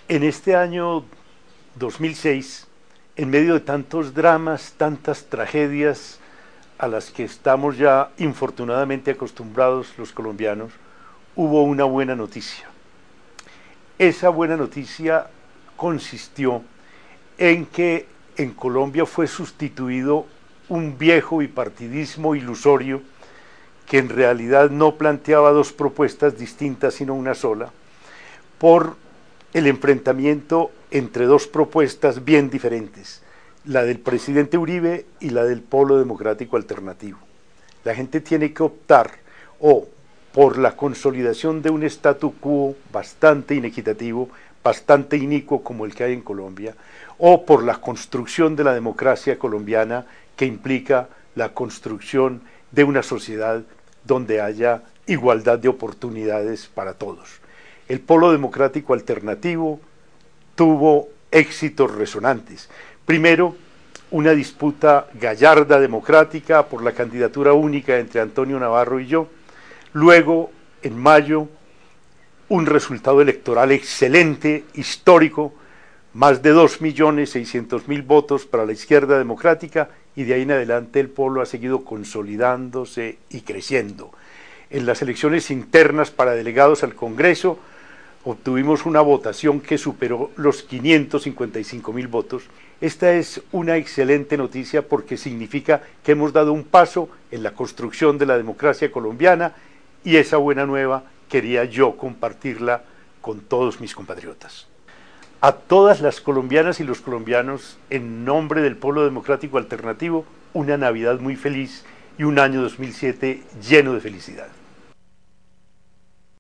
En este año 2006, en medio de tantos dramas, tantas tragedias a las que estamos ya infortunadamente acostumbrados los colombianos, hubo una buena noticia. Esa buena noticia consistió en que en Colombia fue sustituido un viejo bipartidismo ilusorio que en realidad no planteaba dos propuestas distintas sino una sola, por el enfrentamiento entre dos propuestas bien diferentes, la del presidente Uribe y la del Polo Democrático Alternativo. La gente tiene que optar o por la consolidación de un statu quo bastante inequitativo, bastante inicuo como el que hay en Colombia, o por la construcción de la democracia colombiana que implica la construcción de una sociedad donde haya igualdad de oportunidades para todos. El Polo Democrático Alternativo tuvo éxitos resonantes. Primero, una disputa gallarda democrática por la candidatura única entre Antonio Navarro y yo. Luego, en mayo, un resultado electoral excelente, histórico, más de 2.600.000 votos para la izquierda democrática, y de ahí en adelante el Polo ha seguido consolidándose y creciendo. En las elecciones internas para delegados al Congreso obtuvimos una votación que superó los 555.000 votos. Esta es una excelente noticia porque significa que hemos dado un paso en la construcción de la democracia colombiana, y esa buena nueva quería yo compartirla con todos mis compatriotas. A todas las colombianas y los colombianos, en nombre del Polo Democrático Alternativo, una Navidad muy feliz y un año 2007 lleno de felicidad.